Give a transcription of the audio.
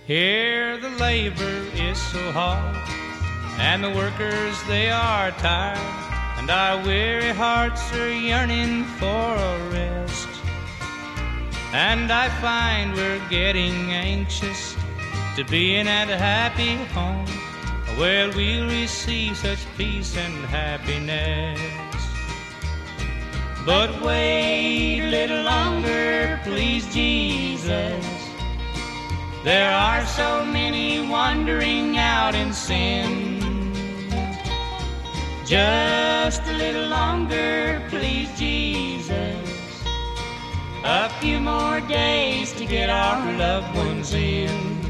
Here the labor is so hard, and the workers they are tired, and our weary hearts are yearning for a rest. And I find we're getting anxious to be in that happy home where we'll receive such peace and happiness. But wait a little longer, please, Jesus. There are so many wandering out in sin. Just a little longer, please, Jesus. A few more days to get our loved ones in.